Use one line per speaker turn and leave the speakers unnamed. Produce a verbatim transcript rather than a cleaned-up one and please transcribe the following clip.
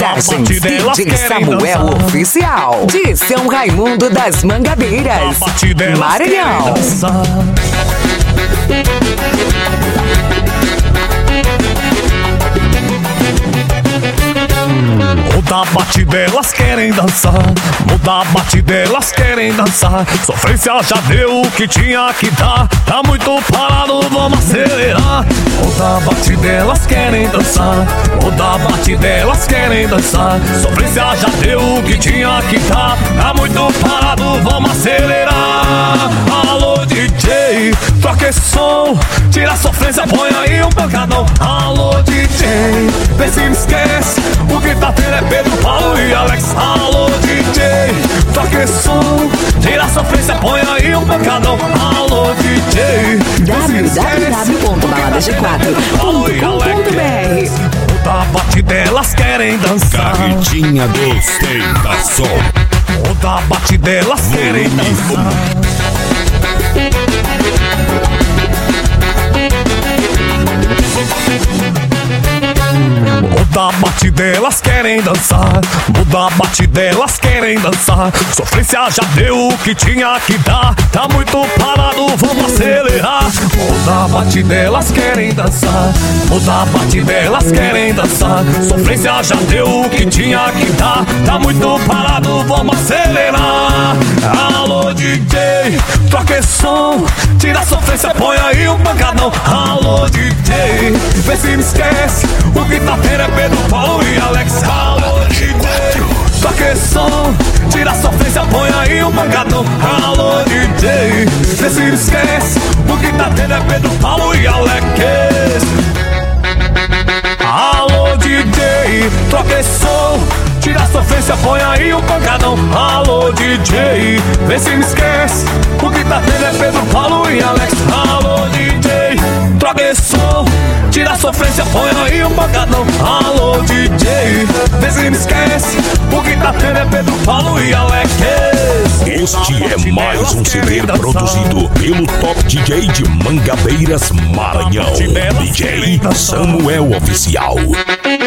Mensagens D J Samuel Oficial, de São Raimundo das Mangabeiras, Maranhão.
Muda a batida, elas querem dançar. Muda a batida, elas querem dançar. Sofrência já deu o que tinha que dar. Tá muito parado, vamos acelerar. Muda a batida, elas querem dançar. Muda a batida, elas querem dançar. Sofrência já deu o que tinha que dar. Tá muito parado, vamos acelerar. Alô D J, troca esse som. Tira a sofrência, põe aí um pancadão. Alô D J, vê se me esquece. O que tá tendo é Pedro, Paulo e Alex. Alô D J, toca esse som. Tira a sofrência, põe aí um pancadão. Alô D J,
w w w ponto balada g quatro ponto com ponto b r.
Muda a batida, elas querem dançar.
Carretinha dos Tentação.
Muda a batida, elas querem dançar. Muda a batida, elas querem dançar. Muda a batida, elas querem dançar. Sofrência já deu o que tinha que dar. Tá muito parado, vamos acelerar. Muda a batida, elas querem dançar. Muda a batida, elas querem dançar. Sofrência já deu o que tinha que dar. Tá muito parado, vamos acelerar. Alô D J, troca esse som. Tira a sofrência, põe aí um pancadão. Alô D J, vê se me esquece. O que tá tendo é Pedro, Paulo e Alex. Alô D J, toca esse som. Tira a sofrência, põe aí um pancadão. Alô D J, vê se me esquece. O que tá tendo é Pedro, Paulo e Alex. Alô D J, troca esse som. Tira a sofrência, põe aí um pancadão. Alô D J, vê se me esquece. O que tá tendo é Pedro, Paulo e Alex. Alô D J, troca esse som. Tira a sofrência, põe aí um pancadão. Alô D J, vê se me esquece. O que tá tendo é Pedro, Paulo e Alex.
Este é mais um C D produzido pelo Top D J de Mangabeiras, Maranhão, D J Samuel Oficial.